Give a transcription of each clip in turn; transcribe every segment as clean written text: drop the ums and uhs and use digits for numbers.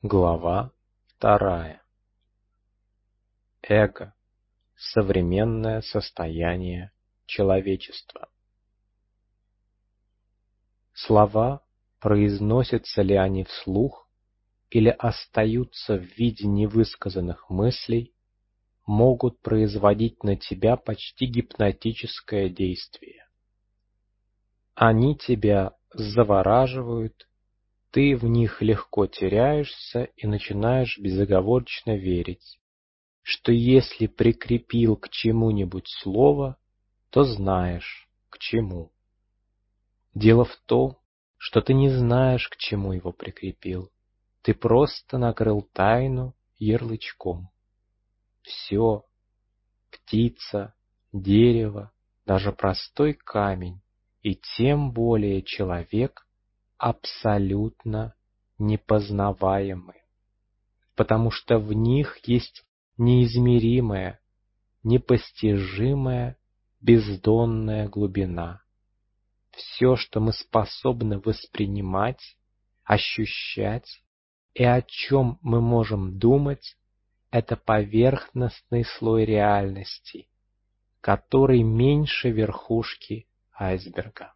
Глава 2. Эго. Современное состояние человечества. Слова, произносятся ли они вслух или остаются в виде невысказанных мыслей, могут производить на тебя почти гипнотическое действие. Они тебя завораживают, ты в них легко теряешься и начинаешь безоговорочно верить, что если прикрепил к чему-нибудь слово, то знаешь, к чему. Дело в том, что ты не знаешь, к чему его прикрепил. Ты просто накрыл тайну ярлычком. Все, птица, дерево, даже простой камень и тем более человек абсолютно непознаваемы, потому что в них есть неизмеримая, непостижимая, бездонная глубина. Все, что мы способны воспринимать, ощущать и о чем мы можем думать, это поверхностный слой реальности, который меньше верхушки айсберга.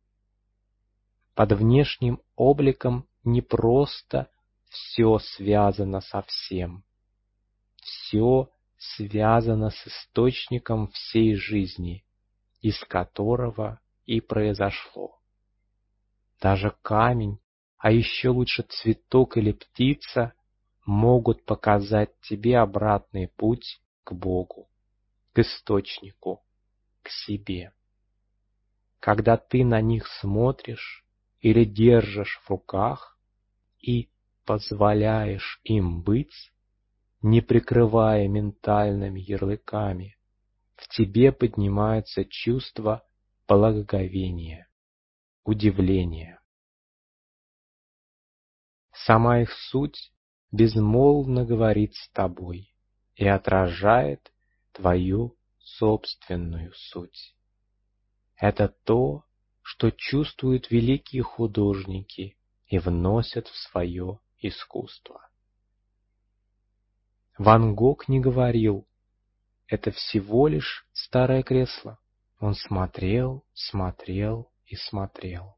Под внешним обликом не просто все связано со всем. Все связано с источником всей жизни, из которого и произошло. Даже камень, а еще лучше цветок или птица, могут показать тебе обратный путь к Богу, к источнику, к себе. Когда ты на них смотришь или держишь в руках и позволяешь им быть, не прикрывая ментальными ярлыками, в тебе поднимается чувство благоговения, удивления. Сама их суть безмолвно говорит с тобой и отражает твою собственную суть. Это то, что чувствуют великие художники и вносят в свое искусство. Ван Гог не говорил: это всего лишь старое кресло. Он смотрел, смотрел и смотрел.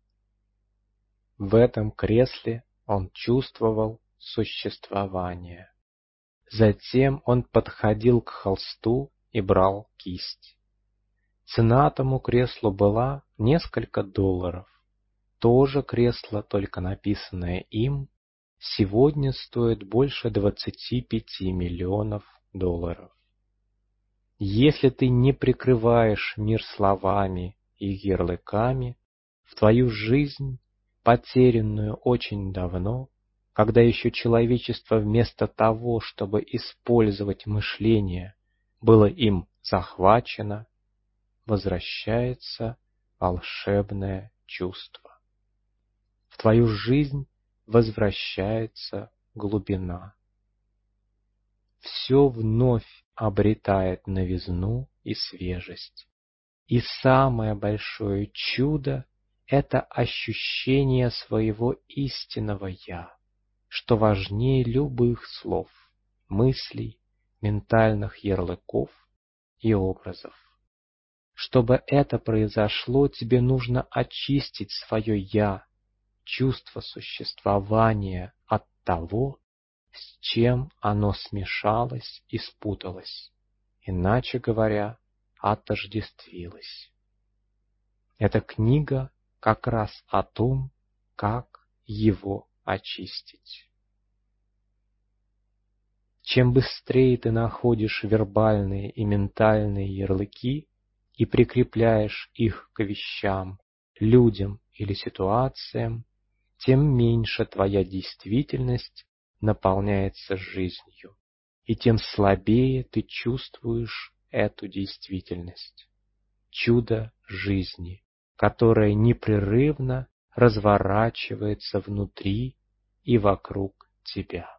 В этом кресле он чувствовал существование. Затем он подходил к холсту и брал кисть. Цена тому креслу была несколько $. То же кресло, только написанное им, сегодня стоит больше 25 миллионов $. Если ты не прикрываешь мир словами и ярлыками, в твою жизнь, потерянную очень давно, когда еще человечество вместо того, чтобы использовать мышление, было им захвачено, возвращается волшебное чувство. В твою жизнь возвращается глубина. Все вновь обретает новизну и свежесть. И самое большое чудо — это ощущение своего истинного «я», что важнее любых слов, мыслей, ментальных ярлыков и образов. Чтобы это произошло, тебе нужно очистить свое «я», чувство существования от того, с чем оно смешалось и спуталось, иначе говоря, отождествилось. Эта книга как раз о том, как его очистить. Чем быстрее ты находишь вербальные и ментальные ярлыки и прикрепляешь их к вещам, людям или ситуациям, тем меньше твоя действительность наполняется жизнью, и тем слабее ты чувствуешь эту действительность. Чудо жизни, которое непрерывно разворачивается внутри и вокруг тебя.